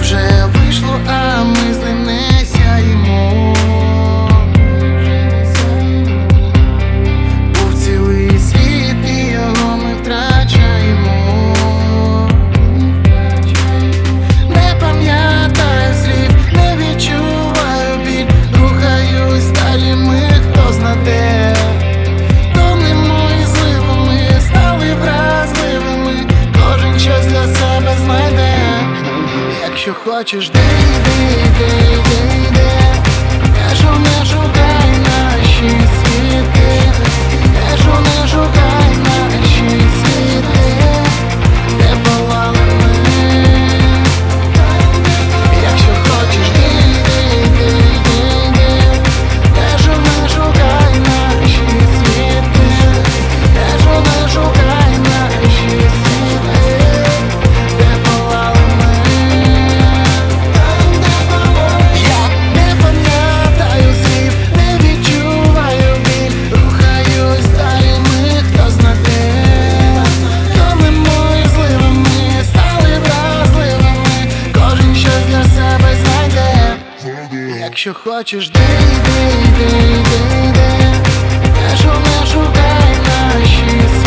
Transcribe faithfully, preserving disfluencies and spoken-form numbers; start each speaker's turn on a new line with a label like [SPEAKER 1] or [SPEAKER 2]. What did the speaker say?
[SPEAKER 1] вже вийшло, а ми з ним не сяємо. Був цілий світ і його ми втрачаємо. Не пам'ятаю слів, не відчуваю біль, рухаюсь далі, ми хто зна де. Тонемо і зливами, стали вразливими, кожен щось для себе знайде. Якщо хочеш, де йди, йди, йди, йди. Кажу, не шукай наші світи. Кажу, не шукай наші світи, де палали ми. Якщо хочеш, де йди, йди, йди, йди. Кажу, не шукай наші світи. Кажу, не шукай наші світи, де палали ми. Я не пам'ятаю слів, не відчуваю біль, рухаюсь далі, ми хто зна де. Тонемо і зливами, стали вразливими, кожен щось для себе знайде. Якщо хочеш, де йди, йди, йди, йди. Кажу, не шукай наші світи.